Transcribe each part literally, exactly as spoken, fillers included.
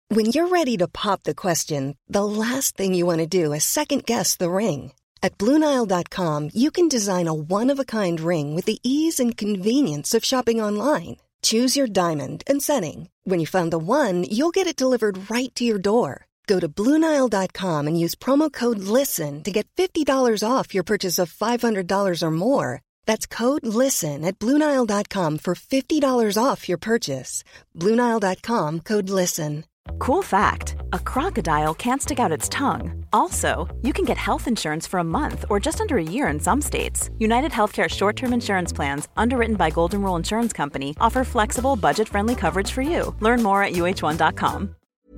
When you're ready to pop the question, the last thing you want to do is second-guess the ring. At Blue Nile dot com, you can design a one-of-a-kind ring with the ease and convenience of shopping online. Choose your diamond and setting. When you find the one, you'll get it delivered right to your door. Go to Blue Nile dot com and use promo code LISTEN to get fifty dollars off your purchase of five hundred dollars or more. That's code LISTEN at Blue Nile dot com for fifty dollars off your purchase. Blue Nile dot com, code LISTEN. Cool fact, a crocodile can't stick out its tongue. Also, you can get health insurance for a month or just under a year in some states. United Healthcare short-term insurance plans, underwritten by Golden Rule Insurance Company, offer flexible, budget-friendly coverage for you. Learn more at U H one dot com.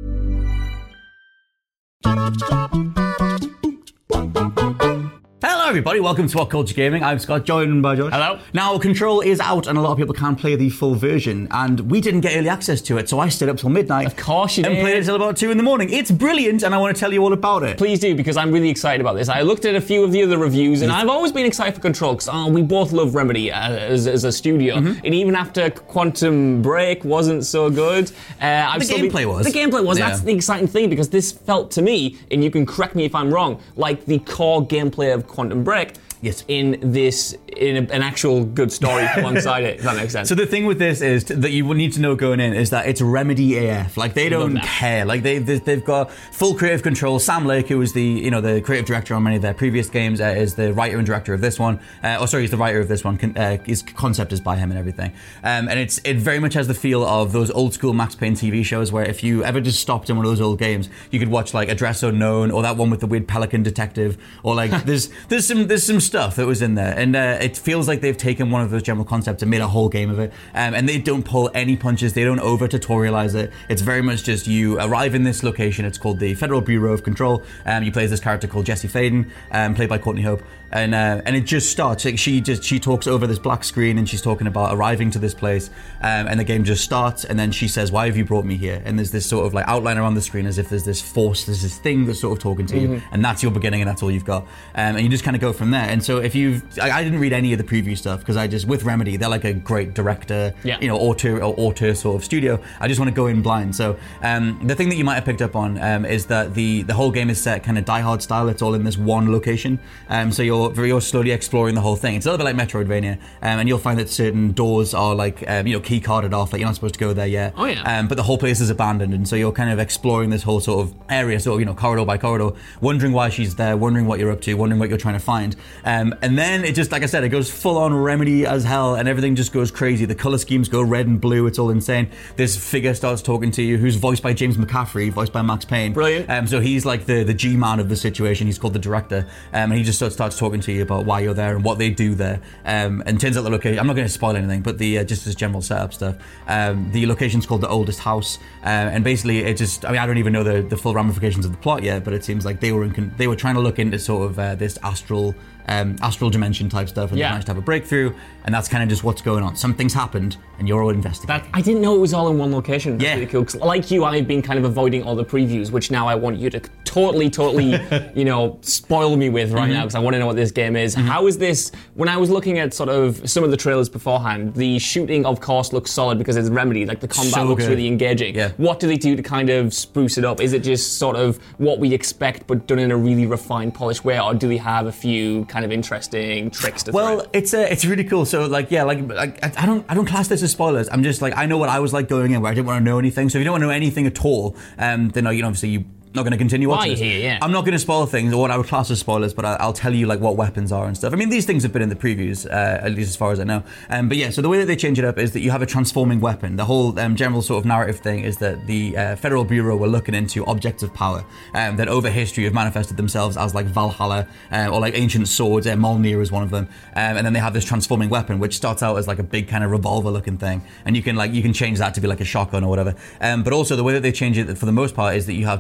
Hello everybody, welcome to What Culture Gaming. I'm Scott, joined by Josh. Hello. Now, Control is out and a lot of people can't play the full version, and we didn't get early access to it, so I stayed up till midnight. Of course you and did. played it till about two in the morning. It's brilliant, and I want to tell you all about it. Please do, because I'm really excited about this. I looked at a few of the other reviews, and I've always been excited for Control, because oh, we both love Remedy uh, as, as a studio, mm-hmm. and even after Quantum Break wasn't so good. Uh, I've the gameplay been, was. The gameplay was. Yeah. That's the exciting thing, because this felt to me, and you can correct me if I'm wrong, like the core gameplay of Quantum Break. Yes. In this, in a, an actual good story alongside it, if that makes sense. So the thing with this is t- that you will need to know going in is that it's Remedy A F. Like they don't care. Like they they've got full creative control. Sam Lake, who was the you know the creative director on many of their previous games, uh, is the writer and director of this one. Uh, oh, sorry, he's the writer of this one. Con- uh, his concept is by him and everything. Um, and it's it very much has the feel of those old school Max Payne T V shows where if you ever just stopped in one of those old games, you could watch like Address Unknown or that one with the weird pelican detective, or like there's there's some there's some stuff that was in there. And uh, it feels like they've taken one of those general concepts and made a whole game of it. Um, and they don't pull any punches. They don't over-tutorialize it. It's very much just you arrive in this location. It's called the Federal Bureau of Control. Um, you play as this character called Jesse Faden, um, played by Courtney Hope. And uh, and it just starts. Like she just she talks over this black screen and she's talking about arriving to this place. Um, and the game just starts. And then she says, "Why have you brought me here?" And there's this sort of like outline around the screen as if there's this force, there's this thing that's sort of talking to mm-hmm. you. And that's your beginning and that's all you've got. Um, and you just kind of go from there. And so if you've I, I didn't read any of the preview stuff because I just with Remedy they're like a great director, yeah. you know, auteur or auteur sort of studio. I just want to go in blind. So um, the thing that you might have picked up on um, is that the the whole game is set kind of Die Hard style. It's all in this one location. Um, so you're you're slowly exploring the whole thing. It's a little bit like Metroidvania, um, and you'll find that certain doors are like um, you know key carded off, like you're not supposed to go there yet. Oh yeah. Um, but the whole place is abandoned, and so you're kind of exploring this whole sort of area, sort of you know corridor by corridor, wondering why she's there, wondering what you're up to, wondering what you're trying to find. Um, and then it just, like I said, it goes full on Remedy as hell, and everything just goes crazy. The color schemes go red and blue. It's all insane. This figure starts talking to you, who's voiced by James McCaffrey, voiced by Max Payne. Brilliant. Um, so he's like the the G-man of the situation. He's called the director, um, and he just starts, starts talking to you about why you're there and what they do there. Um, and turns out the location, I'm not going to spoil anything, but the uh, just as general setup stuff. Um, the location's called the Oldest House, uh, and basically it just, I mean, I don't even know the, the full ramifications of the plot yet, but it seems like they were in con- they were trying to look into sort of uh, this astral um, astral dimension type stuff, and yeah. they managed to have a breakthrough, and that's kind of just what's going on. Something's happened, and you're all investigating. That, I didn't know it was all in one location. That's yeah. really cool. 'Cause like you, I've been kind of avoiding all the previews, which now I want you to totally, totally, you know, spoil me with right mm-hmm. now, because I want to know what this game is. Mm-hmm. How is this? When I was looking at sort of some of the trailers beforehand, the shooting, of course, looks solid because it's Remedy. Like the combat so looks good. really engaging. Yeah. What do they do to kind of spruce it up? Is it just sort of what we expect, but done in a really refined, polished way, or do they have a few kind of interesting tricks to well throw? it's uh, it's really cool. So like yeah like, like I don't I don't class this as spoilers. I'm just like I know what I was like going in where I didn't want to know anything. So if you don't want to know anything at all, um then you know obviously you not going to continue watching Why here, yeah. I'm not going to spoil things or what I would class as spoilers, but I'll tell you like what weapons are and stuff. I mean, these things have been in the previews, uh, at least as far as I know. Um, but yeah, so the way that they change it up is that you have a transforming weapon. The whole um, general sort of narrative thing is that the uh, Federal Bureau were looking into objects of power um, that over history have manifested themselves as like Valhalla uh, or like ancient swords. Uh, Mjolnir is one of them. Um, and then they have this transforming weapon, which starts out as like a big kind of revolver looking thing. And you can like you can change that to be like a shotgun or whatever. Um, but also the way that they change it for the most part is that you have telekinetic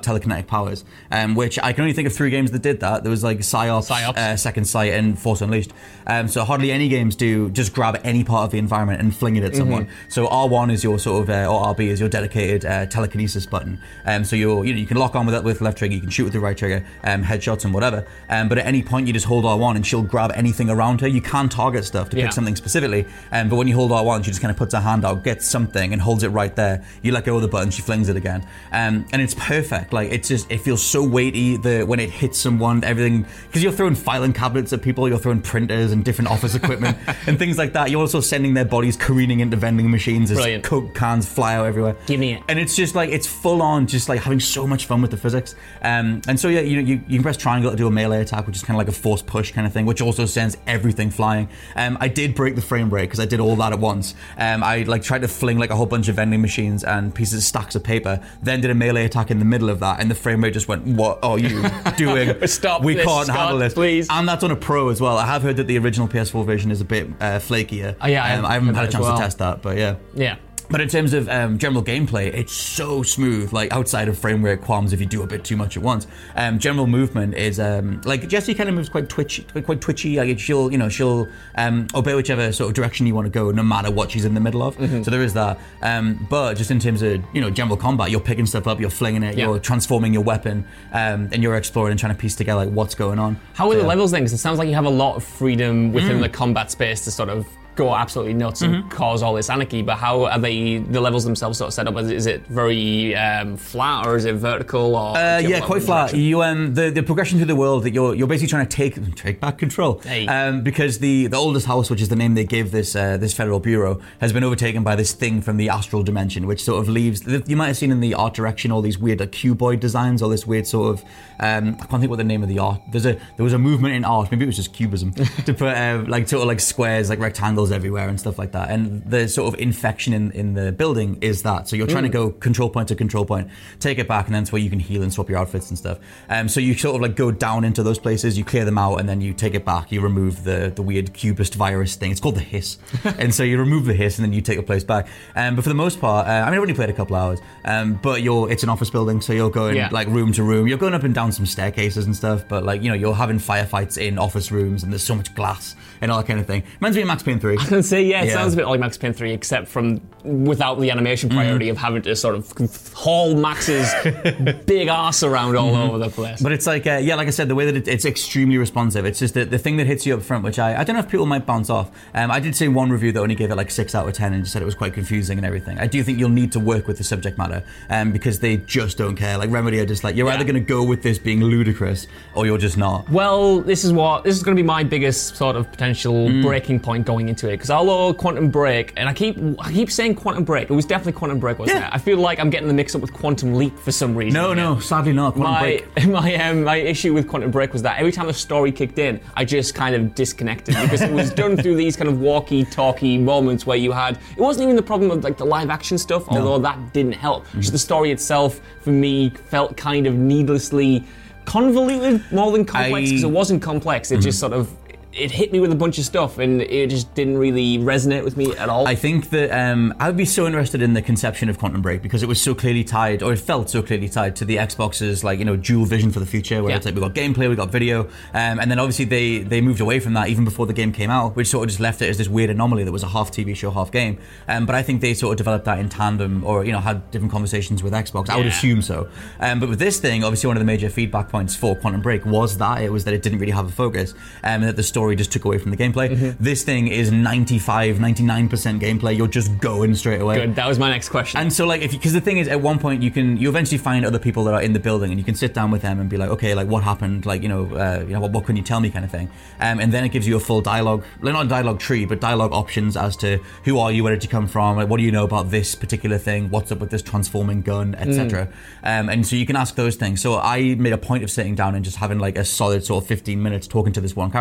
psionic powers, um, which I can only think of three games that did that. There was like Psyops, Psyops. Uh, Second Sight, and Force Unleashed. Um, so hardly any games do just grab any part of the environment and fling it at someone. Mm-hmm. So R one is your sort of, uh, or R B is your dedicated uh, telekinesis button. Um, so you're, you know, you can lock on with that with left trigger, you can shoot with the right trigger, um, headshots and whatever. Um, but at any point you just hold R one and she'll grab anything around her. You can target stuff to yeah. pick something specifically. Um, but when you hold R one, she just kind of puts her hand out, gets something, and holds it right there. You let go of the button, she flings it again. Um, and it's perfect. Like, it's just, it feels so weighty that when it hits someone, everything, because you're throwing filing cabinets at people, you're throwing printers and different office equipment and things like that. You're also sending their bodies careening into vending machines as Brilliant. Coke cans fly out everywhere. Give me it. And it's just like, it's full on, just like having so much fun with the physics. Um, and so, yeah, you, you, you can press triangle to do a melee attack, which is kind of like a force push kind of thing, which also sends everything flying. Um, I did break the frame rate because I did all that at once. Um, I like tried to fling like a whole bunch of vending machines and pieces of stacks of paper, then did a melee attack in the middle of that, and the frame rate just went, what are you doing? Stop We this, can't Scott, handle this. please. And that's on a Pro as well. I have heard that the original P S four version is a bit uh, flakier. Oh, yeah, um, I haven't had a chance well. to test that, but yeah. Yeah. But in terms of um, general gameplay, it's so smooth, like outside of frame rate qualms if you do a bit too much at once. Um, general movement is, um, like, Jessie kind of moves quite twitchy, quite twitchy. Like, she'll, you know, she'll um, obey whichever sort of direction you want to go, no matter what she's in the middle of. Mm-hmm. So there is that. Um, but just in terms of, you know, general combat, you're picking stuff up, you're flinging it, yeah. you're transforming your weapon, um, and you're exploring and trying to piece together like what's going on. How are so, the levels then? Because it sounds like you have a lot of freedom within mm. the combat space to sort of go absolutely nuts mm-hmm. and cause all this anarchy, but how are they, the levels themselves sort of set up? Is it, is it very um, flat, or is it vertical? Or uh, yeah, quite flat. You um, the, the progression through the world that you're you're basically trying to take take back control. Hey. Um, because the, the oldest house, which is the name they gave this uh, this federal bureau, has been overtaken by this thing from the astral dimension, which sort of leaves. You might have seen in the art direction all these weird like, cuboid designs, all this weird sort of. Um, I can't think what the name of the art. There's a there was a movement in art. Maybe it was just cubism to put uh, like sort of like squares, like rectangles everywhere and stuff like. like that, and the sort of infection in, in the building is that. So you're trying mm. to go control point to control point, take it back, and then it's where you can heal and swap your outfits and stuff. Um, so you sort of like go down into those places, you clear them out, and then you take it back. You remove the the weird cubist virus thing. It's called the hiss, and so you remove the hiss, and then you take the place back. Um, but for the most part, uh, I mean, I've only played a couple hours, um, but you're it's an office building, so you're going yeah. like room to room. You're going up and down some staircases and stuff, but like you know, you're having firefights in office rooms, and there's so much glass and all that kind of thing. Reminds me of Max Payne three. I was going to say, yeah, it yeah. sounds a bit like Max Payne three, except from without the animation priority mm. of having to sort of haul Max's big ass around all mm-hmm. over the place. But it's like, uh, yeah, like I said, the way that it, it's extremely responsive. It's just the, the thing that hits you up front, which I, I don't know if people might bounce off. Um, I did see one review that only gave it like six out of ten and just said it was quite confusing and everything. I do think you'll need to work with the subject matter um, because they just don't care. Like Remedy are just like, you're yeah. either going to go with this being ludicrous or you're just not. Well, this is what this is going to be my biggest sort of potential mm. breaking point going into it, because although Quantum Break, and I keep I keep saying Quantum Break, it was definitely Quantum Break, wasn't yeah. it? I feel like I'm getting the mix up with Quantum Leap for some reason. No, no, sadly not. Quantum my, Break. My um, my issue with Quantum Break was that every time the story kicked in, I just kind of disconnected because it was done through these kind of walkie-talkie moments where you had. It wasn't even the problem of like the live action stuff, no. although that didn't help. Mm-hmm. Just the story itself, for me, felt kind of needlessly convoluted more than complex, because it wasn't complex. It mm-hmm. just sort of. It hit me with a bunch of stuff and it just didn't really resonate with me at all. I think that um, I would be so interested in the conception of Quantum Break because it was so clearly tied, or it felt so clearly tied to the Xbox's like, you know, dual vision for the future, where yeah. it's like we got gameplay, we got video, um, and then obviously they, they moved away from that even before the game came out, which sort of just left it as this weird anomaly that was a half T V show, half game. Um, but I think they sort of developed that in tandem, or, you know, had different conversations with Xbox. Yeah. I would assume so. Um, but with this thing, obviously one of the major feedback points for Quantum Break was that it was that it didn't really have a focus, um, and that the story just took away from the game. Gameplay. Mm-hmm. This thing is ninety-five, ninety-nine percent gameplay. You're just going straight away. Good. That was my next question. And so, like, if because the thing is, at one point you can you eventually find other people that are in the building, and you can sit down with them and be like, okay, like what happened? Like, you know, uh, you know, what, what can you tell me, kind of thing. Um, and then it gives you a full dialogue, not a dialogue tree, but dialogue options as to who are you, where did you come from, like, what do you know about this particular thing, what's up with this transforming gun, et cetera. Mm. Um, and so you can ask those things. So I made a point of sitting down and just having like a solid sort of fifteen minutes talking to this one character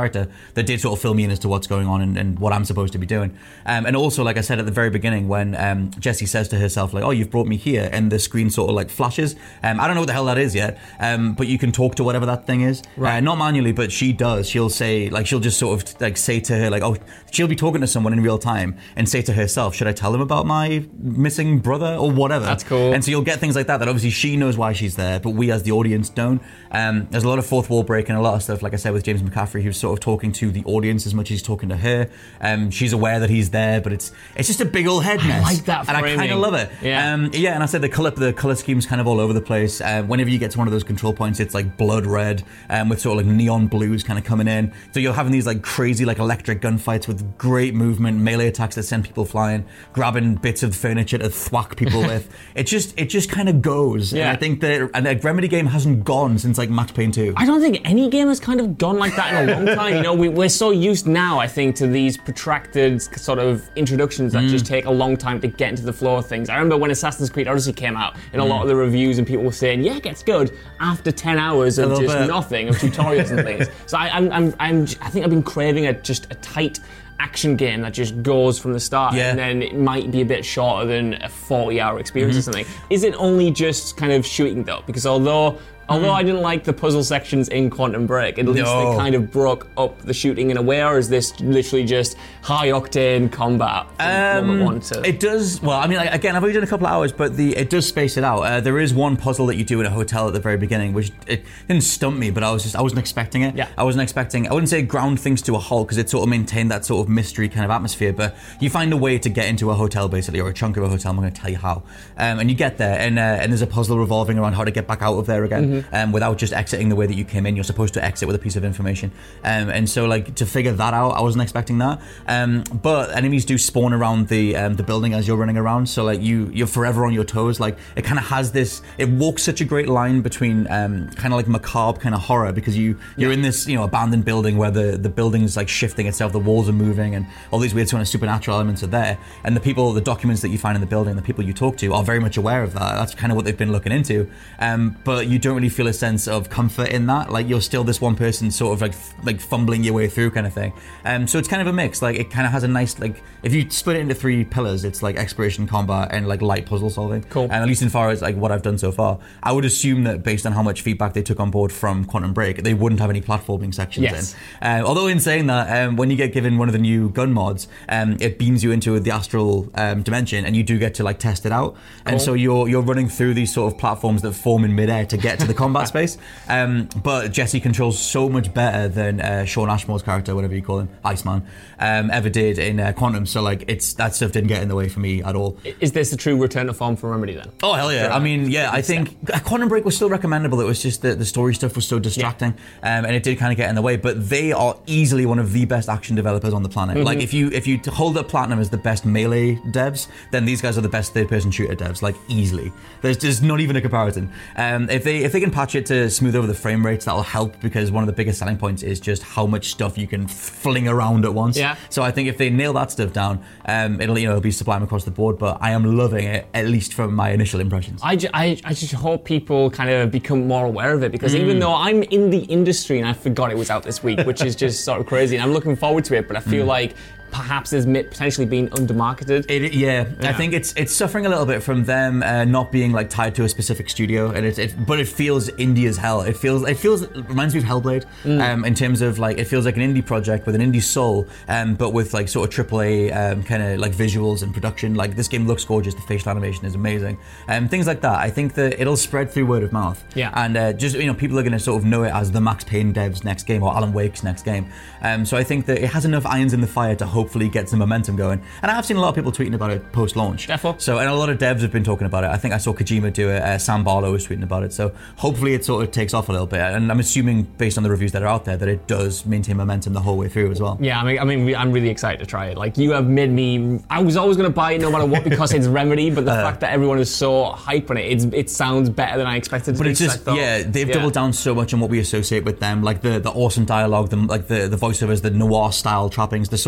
that did sort of fill me in as to what's going on and, and what I'm supposed to be doing. Um, and also, like I said at the very beginning, when um, Jessie says to herself, like, oh, you've brought me here, and the screen sort of like flashes. Um, I don't know what the hell that is yet, um, but you can talk to whatever that thing is. Right. Uh, not manually, but she does. She'll say, like, she'll just sort of like say to her, like, oh, she'll be talking to someone in real time and say to herself, should I tell them about my missing brother or whatever? That's cool. And so you'll get things like that, that obviously she knows why she's there, but we as the audience don't. Um, there's a lot of fourth wall breaking, a lot of stuff, like I said, with James McCaffrey, who's sort of talking to the audience as much as he's talking to her. Um, she's aware that he's there, but it's it's just a big old head mess. I like that framing. And I kind of love it. Yeah. Um, yeah, and I said the color, the color scheme's kind of all over the place. Uh, whenever you get to one of those control points, it's like blood red, um, with sort of like neon blues kind of coming in. So you're having these like crazy like electric gunfights with great movement, melee attacks that send people flying, grabbing bits of furniture to thwack people with. It just it just kind of goes. Yeah. And I think that and a Remedy game hasn't gone since like Max Payne two. I don't think any game has kind of gone like that in a long time. You know, we, we're so used now, I think, to these protracted sort of introductions that mm. just take a long time to get into the flow of things. I remember when Assassin's Creed Odyssey came out, in a mm. lot of the reviews, and people were saying, yeah, it gets good after ten hours of just bit. nothing, of tutorials and things. So I, I'm, I'm, I'm, I think I've been craving a, just a tight action game that just goes from the start, yeah. and then it might be a bit shorter than a forty hour experience mm-hmm. or something. Is it only just kind of shooting though? Because although Although I didn't like the puzzle sections in Quantum Break, at least no. they kind of broke up the shooting in a way, or is this literally just high-octane combat from um, one to... It does, well, I mean, like, again, I've only done a couple of hours, but the it does space it out. Uh, there is one puzzle that you do in a hotel at the very beginning, which it didn't stump me, but I was just, I wasn't expecting it. Yeah. I wasn't expecting, I wouldn't say ground things to a halt, because it sort of maintained that sort of mystery kind of atmosphere, but you find a way to get into a hotel, basically, or a chunk of a hotel. I'm going to tell you how. Um, and you get there, and, uh, and there's a puzzle revolving around how to get back out of there again, mm-hmm. um, without just exiting the way that you came in. You're supposed to exit with a piece of information, um, and so like to figure that out, I wasn't expecting that. Um, but enemies do spawn around the um, the building as you're running around, so like you you're forever on your toes. Like it kind of has this. It walks such a great line between um, kind of like macabre kind of horror, because you you're yeah. in this you know abandoned building where the the building is like shifting itself, the walls are moving, and all these weird sort of supernatural elements are there. And the people, the documents that you find in the building, the people you talk to are very much aware of that. That's kind of what they've been looking into. Um, but you don't really feel a sense of comfort in that. Like you're still this one person sort of like f- like fumbling your way through kind of thing. Um, so it's kind of a mix. Like it kind of has a nice, like if you split it into three pillars, it's like exploration, combat, and like light puzzle solving. Cool. And at least in far as like what I've done so far, I would assume that based on how much feedback they took on board from Quantum Break, they wouldn't have any platforming sections yes. in. Uh, although in saying that, um, when you get given one of the new gun mods, um, it beams you into the astral um, dimension, and you do get to like test it out. Cool. And so you're you're running through these sort of platforms that form in midair to get to the combat space. Um, but Jessie controls so much better than uh, Shawn Ashmore's character, whatever you call him, Iceman, um, ever did in uh, Quantum. So like, it's that stuff didn't get in the way for me at all. Is this a true return to form for Remedy then? Oh hell yeah! Right. I mean, yeah, I think Quantum Break was still recommendable. It was just that the story stuff was so distracting, yeah. um, and it did kind of get in the way. But they are easily one of the best action developers on the planet. Mm-hmm. Like if you if you hold up Platinum as the best melee devs, then these guys are the best third-person shooter devs. Like easily, there's just not even a comparison. Um, if they if they can patch it to smooth over the frame rates, that'll help, because one of the biggest selling points is just how much stuff you can fling around at once. Yeah. So I think if they nail that stuff down, um, it'll you know it'll be sublime across the board. But I am loving it, at least from my initial impressions. I, ju- I, I just hope people kind of become more aware of it, because mm. even though I'm in the industry and I forgot it was out this week, which is just sort of crazy, and I'm looking forward to it, but I feel mm. like perhaps is potentially being undermarketed. It, yeah, yeah, I think it's it's suffering a little bit from them uh, not being like tied to a specific studio, and it, it but it feels indie as hell. It feels it feels it reminds me of Hellblade mm. um, in terms of like it feels like an indie project with an indie soul, um, but with like sort of triple A um, kind of like visuals and production. Like this game looks gorgeous, the facial animation is amazing, and um, things like that. I think that it'll spread through word of mouth. Yeah, and uh, just you know people are going to sort of know it as the Max Payne dev's next game or Alan Wake's next game. Um, so I think that it has enough irons in the fire to hope hopefully get some momentum going. And I have seen a lot of people tweeting about it post-launch. Defo. So, and a lot of devs have been talking about it. I think I saw Kojima do it. Uh, Sam Barlow was tweeting about it. So hopefully it sort of takes off a little bit. And I'm assuming, based on the reviews that are out there, that it does maintain momentum the whole way through as well. Yeah, I mean, I mean, I'm really excited to try it. Like, you have made me... I was always going to buy it no matter what because it's Remedy, but the uh, fact that everyone is so hype on it, it's, it sounds better than I expected. But to it's just, yeah, they've yeah. doubled down so much on what we associate with them. Like the, the awesome dialogue, the, like the, the voiceovers, the noir-style trappings, the sort of horror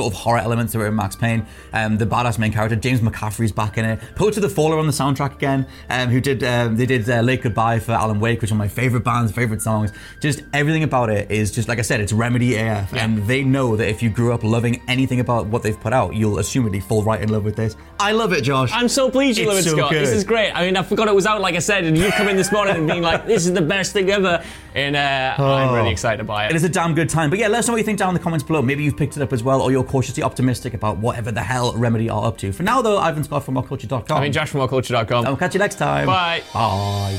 elements that were in Max Payne. Um, the badass main character, James McCaffrey's back in it. Poets of the Fall are on the soundtrack again, um, who did, um, they did uh, Late Goodbye for Alan Wake, which are my favorite bands, favorite songs. Just everything about it is just, like I said, it's Remedy A F, yeah. and they know that if you grew up loving anything about what they've put out, you'll assumedly fall right in love with this. I love it, Josh. I'm so pleased you love it, so Scott. Good. This is great. I mean, I forgot it was out, like I said, and you come in this morning and being like, this is the best thing ever, and uh, oh. I'm really excited by it. It is a damn good time. But yeah, let us know what you think down in the comments below. Maybe you've picked it up as well, or you're cautiously optimistic about whatever the hell Remedy are up to. For now, though, I've been Scott from What Culture dot com. I mean, Josh from What Culture dot com. I'll catch you next time. Bye. Bye.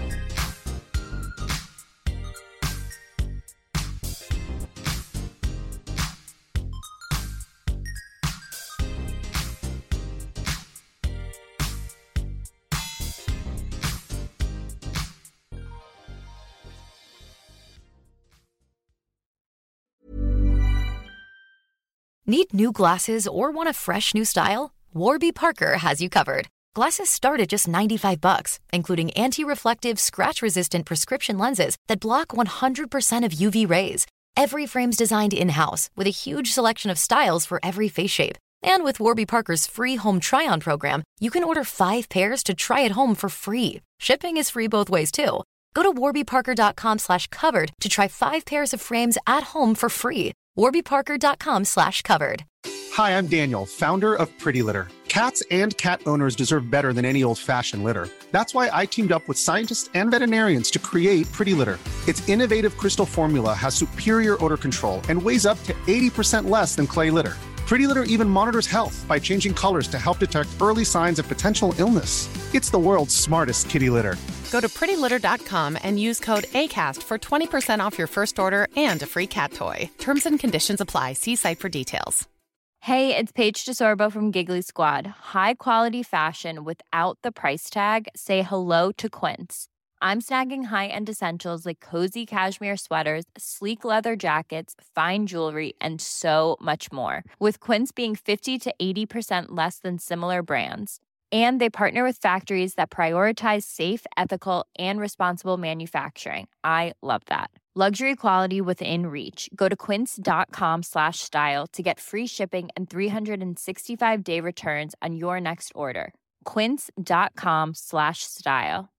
Need new glasses or want a fresh new style? Warby Parker has you covered. Glasses start at just ninety-five bucks, including anti-reflective, scratch-resistant prescription lenses that block one hundred percent of U V rays. Every frame's designed in-house with a huge selection of styles for every face shape. And with Warby Parker's free home try-on program, you can order five pairs to try at home for free. Shipping is free both ways, too. Go to warby parker dot com slash covered to try five pairs of frames at home for free. warby parker dot com slash covered. Hi, I'm Daniel, founder of Pretty Litter. Cats and cat owners deserve better than any old-fashioned litter. That's why I teamed up with scientists and veterinarians to create Pretty Litter. Its innovative crystal formula has superior odor control and weighs up to eighty percent less than clay litter. Pretty Litter even monitors health by changing colors to help detect early signs of potential illness. It's the world's smartest kitty litter. Go to pretty litter dot com and use code ACAST for twenty percent off your first order and a free cat toy. Terms and conditions apply. See site for details. Hey, it's Paige DeSorbo from Giggly Squad. High quality fashion without the price tag. Say hello to Quince. I'm snagging high-end essentials like cozy cashmere sweaters, sleek leather jackets, fine jewelry, and so much more. With Quince being fifty to eighty percent less than similar brands. And they partner with factories that prioritize safe, ethical, and responsible manufacturing. I love that. Luxury quality within reach. Go to quince dot com slash style to get free shipping and three sixty-five day returns on your next order. quince dot com slash style.